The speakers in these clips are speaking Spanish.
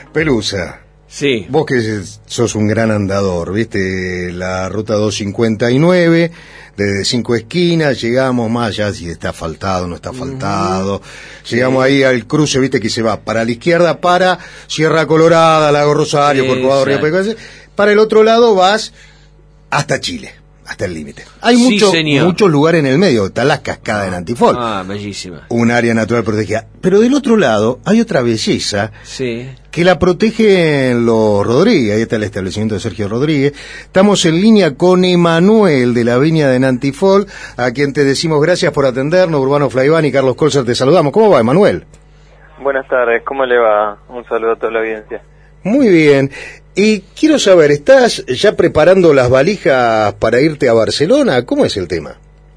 Pelusa, Sí. vos que sos un gran andador, viste la ruta 259, desde Cinco Esquinas, llegamos más allá si está asfaltado, no está asfaltado, llegamos ahí al cruce, viste que se va para la izquierda, para Sierra Colorada, Lago Rosario, Corcovado, Río Pecoense, para el otro lado vas hasta Chile, hasta el límite. Hay muchos lugares en el medio, está la cascada de Nantifol. Bellísima. Un área natural protegida. Pero del otro lado hay otra belleza Sí. que la protegen los Rodríguez. Ahí está el establecimiento de Sergio Rodríguez. Estamos en línea con Emanuel de la Viña de Nantifol, a quien te decimos gracias por atendernos. Urbano Flaiván y Carlos Colzer te saludamos. ¿Cómo va, Emanuel? Buenas tardes, ¿cómo le va? Un saludo a toda la audiencia. Muy bien. Y quiero saber, ¿estás ya preparando las valijas para irte a Barcelona? ¿Cómo es el tema?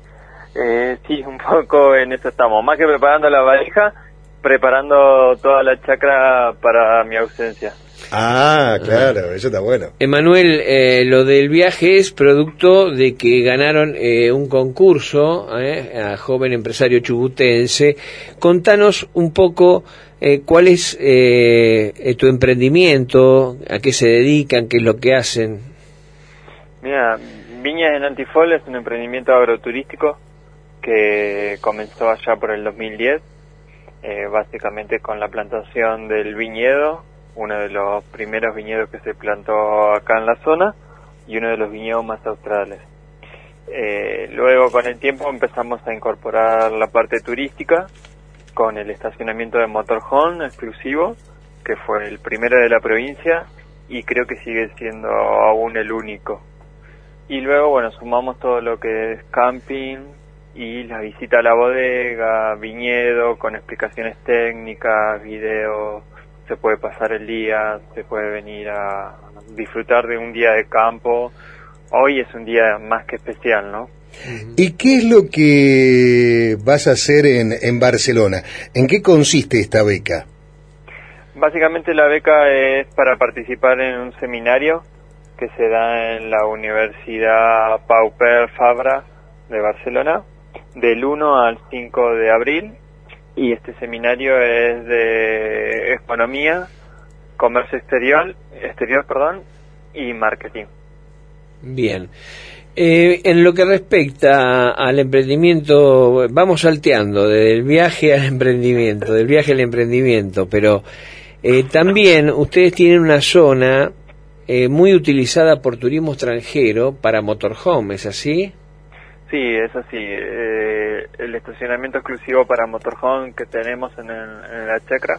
Sí, un poco en eso estamos. Más que preparando la valija, preparando toda la chacra para mi ausencia. Ah, claro, eso está bueno. Emanuel, lo del viaje es producto de que ganaron un concurso a joven empresario chubutense. Contanos un poco cuál es tu emprendimiento, a qué se dedican, qué es lo que hacen. Mira, Viñas de Nantifol es un emprendimiento agroturístico que comenzó allá por el 2010, básicamente con la plantación del viñedo, uno de los primeros viñedos que se plantó acá en la zona y uno de los viñedos más australes. Luego con el tiempo empezamos a incorporar la parte turística con el estacionamiento de motorhome exclusivo, que fue el primero de la provincia y creo que sigue siendo aún el único. Y luego, bueno, sumamos todo lo que es camping y la visita a la bodega, viñedo, con explicaciones técnicas, videos, se puede pasar el día, se puede venir a disfrutar de un día de campo. Hoy es un día más que especial, ¿no? ¿Y qué es lo que vas a hacer en Barcelona? ¿En qué consiste esta beca? Básicamente la beca es para participar en un seminario que se da en la Universidad Pompeu Fabra de Barcelona del 1 al 5 de abril, y este seminario es de economía, comercio exterior, y marketing. Bien. En lo que respecta al emprendimiento, vamos salteando del viaje al emprendimiento, pero también ustedes tienen una zona muy utilizada por turismo extranjero para motorhome, ¿es así? Sí, es así. El estacionamiento exclusivo para motorhome que tenemos en la chacra,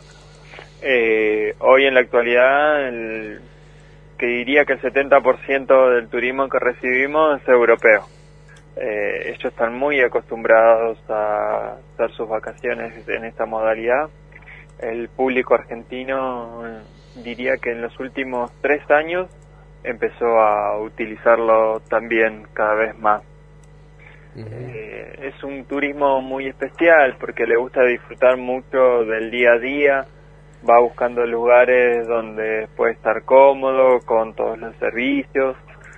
hoy en la actualidad, que diría que el 70% del turismo que recibimos es europeo. Ellos están muy acostumbrados a hacer sus vacaciones en esta modalidad. El público argentino, diría que en los últimos 3 años empezó a utilizarlo también cada vez más. Es un turismo muy especial porque le gusta disfrutar mucho del día a día, va buscando lugares donde puede estar cómodo con todos los servicios,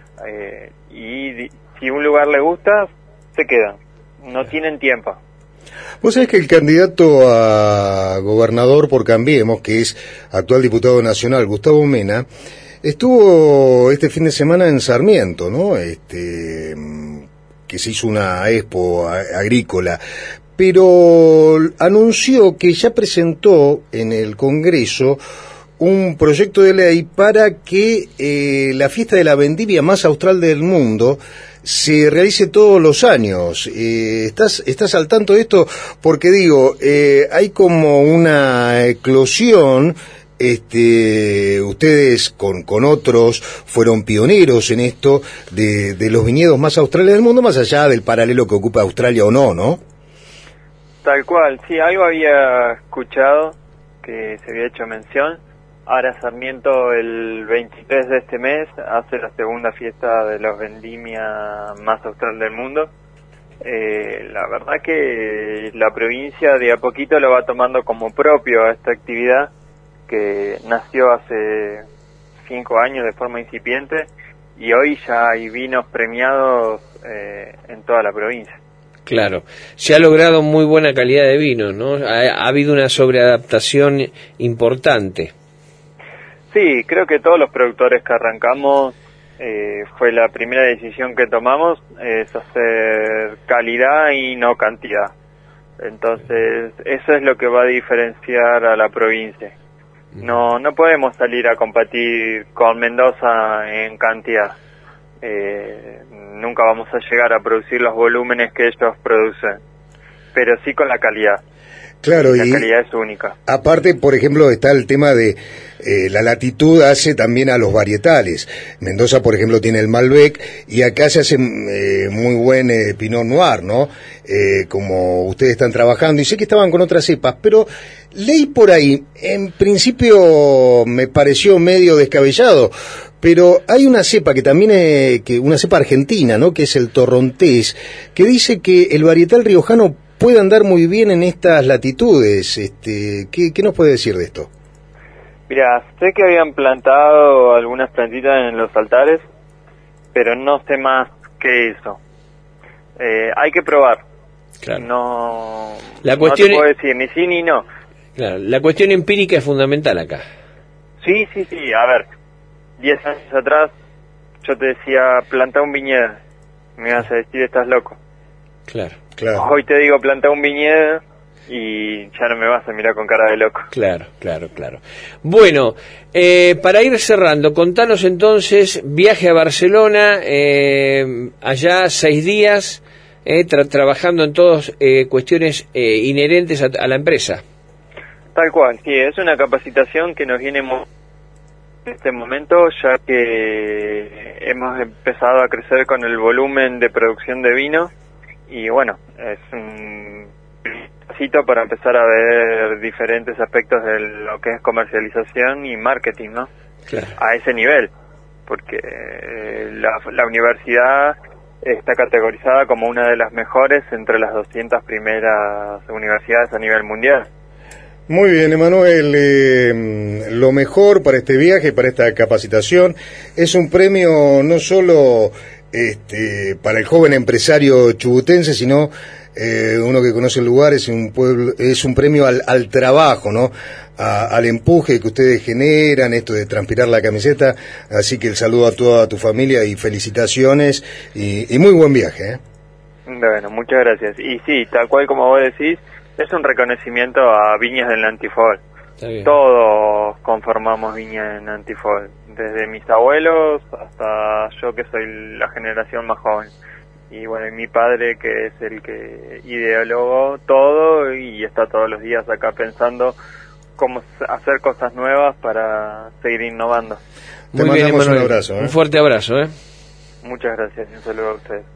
y si un lugar le gusta, se quedan, no tienen tiempo. Vos sabés que el candidato a gobernador por Cambiemos, que es actual diputado nacional, Gustavo Mena, estuvo este fin de semana en Sarmiento, ¿no? Que se hizo una expo agrícola, pero anunció que ya presentó en el Congreso un proyecto de ley para que la fiesta de la vendimia más austral del mundo se realice todos los años. ¿Estás al tanto de esto? Porque digo, hay como una eclosión. Ustedes con otros fueron pioneros en esto de los viñedos más australes del mundo, más allá del paralelo que ocupa Australia o no, ¿no? Tal cual, sí, algo había escuchado que se había hecho mención. Ahora Sarmiento el 23 de este mes hace la segunda fiesta de los vendimia más austral del mundo. La verdad que la provincia de a poquito lo va tomando como propio a esta actividad, que nació hace 5 años de forma incipiente y hoy ya hay vinos premiados en toda la provincia. Claro, se ha logrado muy buena calidad de vino, ¿no? Ha habido una sobreadaptación importante. Sí, creo que todos los productores que arrancamos, fue la primera decisión que tomamos, es hacer calidad y no cantidad. Entonces, eso es lo que va a diferenciar a la provincia. No podemos salir a competir con Mendoza en cantidad. Nunca vamos a llegar a producir los volúmenes que ellos producen, pero sí con la calidad. Claro, la calidad es única. Aparte, por ejemplo, está el tema de la latitud hace también a los varietales. Mendoza, por ejemplo, tiene el Malbec y acá se hace muy buen Pinot Noir, ¿no? Como ustedes están trabajando, y sé que estaban con otras cepas, pero leí por ahí, en principio me pareció medio descabellado, pero hay una cepa que también una cepa argentina, ¿no? Que es el Torrontés, que dice que el varietal riojano puede andar muy bien en estas latitudes. ¿Qué nos puede decir de esto? Mira, sé que habían plantado algunas plantitas en los altares, pero no sé más que eso. Hay que probar. Claro. No Cuestión te puedo decir ni sí ni no. Claro, la cuestión empírica es fundamental acá. Sí. A ver, 10 años atrás yo te decía, planta un viñedo. Me ibas a decir, estás loco. Claro. Hoy te digo, planta un viñedo y ya no me vas a mirar con cara de loco. Claro. Bueno, para ir cerrando, contanos entonces, viaje a Barcelona, allá 6 días, trabajando en todas cuestiones inherentes a la empresa. Tal cual, sí, es una capacitación que nos viene en este momento, ya que hemos empezado a crecer con el volumen de producción de vino. Y bueno, es un pasito para empezar a ver diferentes aspectos de lo que es comercialización y marketing, ¿no? Claro. A ese nivel, porque la universidad está categorizada como una de las mejores entre las 200 primeras universidades a nivel mundial. Muy bien, Emanuel, lo mejor para este viaje, para esta capacitación, es un premio no solo para el joven empresario chubutense, sino uno que conoce el lugar, es un premio al trabajo, ¿no? Al empuje que ustedes generan, esto de transpirar la camiseta. Así que el saludo a toda tu familia y felicitaciones y muy buen viaje, ¿eh? Bueno, muchas gracias. Y sí, tal cual como vos decís, es un reconocimiento a Viñas del Nantifol. Todos conformamos Viñas del Nantifol, desde mis abuelos hasta yo, que soy la generación más joven. Y bueno, y mi padre, que es el que ideologó todo y está todos los días acá pensando cómo hacer cosas nuevas para seguir innovando. Te mandamos un abrazo, ¿eh? Un fuerte abrazo, ¿eh? Muchas gracias y un saludo a ustedes.